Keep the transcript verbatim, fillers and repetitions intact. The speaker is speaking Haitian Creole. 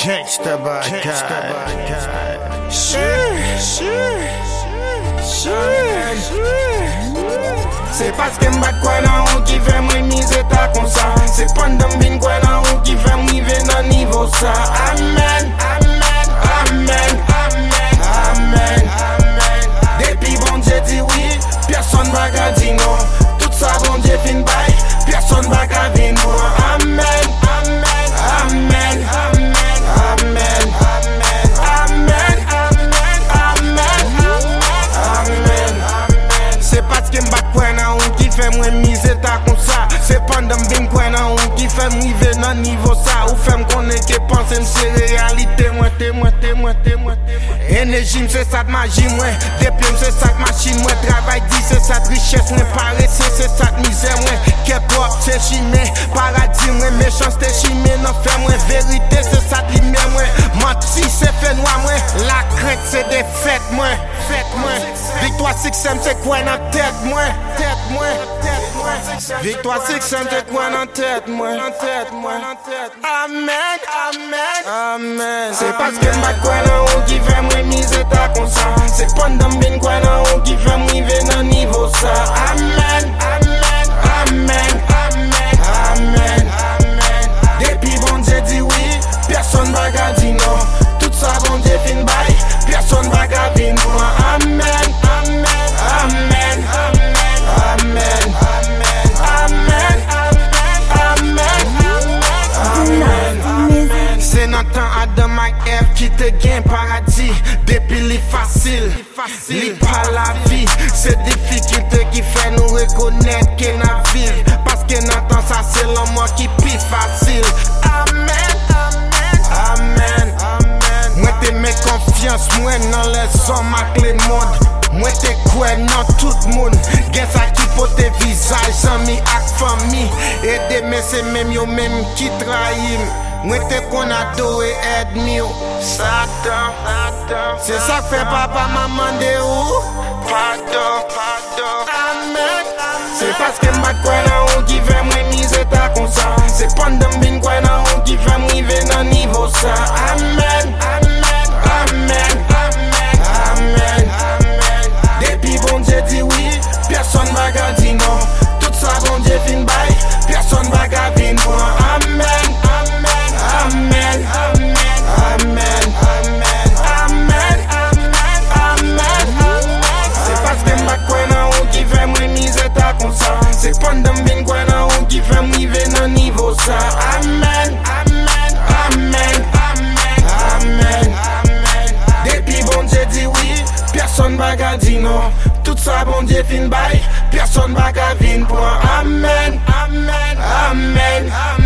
Gangsta bagay. Se paske m bat kwen nan ou ki fe mwen mize ta kon sa. Se pandan vin kwen nan ou ki fe m rive nan nivou sa. Amen, amen, amen, amen, amen, amen. Depi bon Dieu di oui, personne va ka di non. Tout ça bon Dieu fin bay, personne va ka vin pour. Amen, amen, amen, amen, amen, amen, amen, amen, amen, amen, amen. Se paske m bat kwen nan ou ki fe mwen mize ta kon sa. Se pandan vin kwen nan ou ki fe m rive nan nivou sa. Ou fe m konen ke panse m se realite mwen te mwen te mwen te mwen te mwen. Énergie m se sat magie mwen. Depi m se sat machine mwen. Travail di se sat richesse mwen. Paresse se sat misère mwen. K-pop se chimé. Paradis mwen. Méchanceté chimé nan fè mwen. Vérité se sat lumière mwen. Menti se fè noir mwen. La crainte se défaite mwen. Fête mwen. Victoire succès m se kwen nan tête mwen. Tête mwen. Tête mwen. Victoire succès m se kwen nan tête mwen. Tête mwen. Amen. Amen. Amen. C'est parce que m bat kwen nan ou ki fè mwen mize ta kon sa. C'est pandan vin kwen nan ou ki fè m rive nan nivou sa. Amen. Amen. Amen. Amen. Amen. Amen. Depi bon Dieu di oui, personne va ka di non. Tout ça bon Dieu fin bay, personne va ka vin pour. Amen. Amen. Amen. Amen. Amen. Amen. Amen. Amen. Amen. Amen. C'est nan tan Adam ak Eve qui te gen paradis. Depi li facile, li pa la vie. C'est difficulté qui fait nous reconnaître que na vive. Parce que nan tan ça c'est l'homme qui pi facile. Amen. Amen. Amen. Amen. Moi te mets confiance moi dans les hommes ak les mondes. Moi te kwen nan tout moun. Gen sa ki pote visage, zami ak fami. Et deme se même yo même qui trahim. Moi te kon adore admire Satan. C'est ça que fait papa maman de ou. Pardon, pardon. Amen. C'est parce que m bat kwen nan ou ki fe mwen mize ta kon sa. C'est pandan vin kwen nan ou ki fe m rive nan nivou sa. Amen. Amen. Amen. Amen. Amen. Amen. Depi bon Dieu di oui, personne va ka di non. Tout ça bon Dieu fin bay, personne va ka vin pour. Amen. Amen. Amen. Amen. Amen. Amen. Amen. Amen. Amen. C'est parce que m bat kwen nan ou ki fe mwen mize ta kon sa. C'est pandan vin kwen nan ou ki fe m rive nan nivou sa. Amen. Amen. Amen. Amen. Amen. Amen. Depi bon Dieu di oui, personne va ka di non. Tout ça bon Dieu fin bay, personne va ka vin pour. Amen. Amen. Amen. Amen.